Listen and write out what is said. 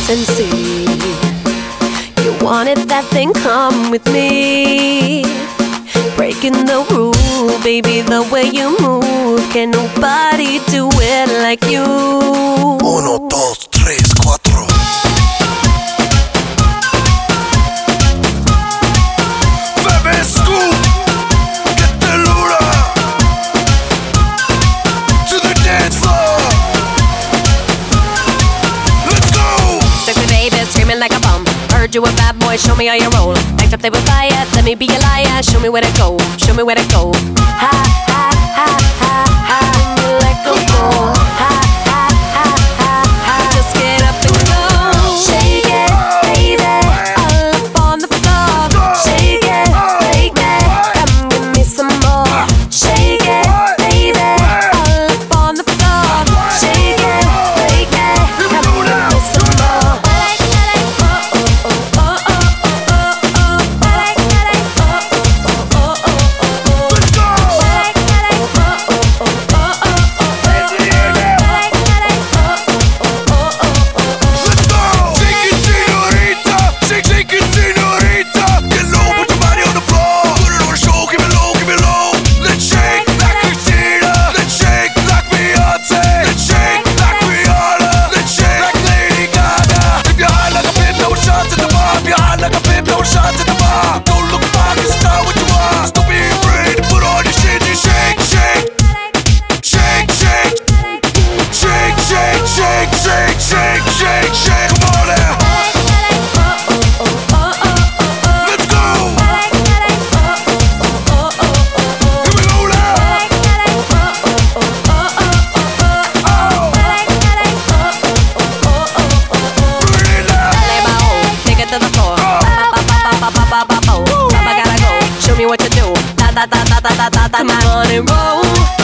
and see. You wanted that thing, come with me. Breaking the rule, baby, the way you move. Can nobody do it like you? 1, 2, 3, 4. Baby Scoop, get the lura to the dance floor. Let's go. Sexy baby, screaming like a bum. Heard you a bad boy, show me how you roll. Act up, they will buy it, let me be a liar. Show me where to go, show me where to go. Ha, ha, ha, ha, ha. When you let go, go. Ha, ha, ha, ha, ha. Just get up and go. Shake it, baby, all up on the floor. Shake it, baby, come give me some more. Shake it, baby, all up on the floor. Shake it, baby, come give me some more. Show me what to do. Da da da da da da da. Come on and roll.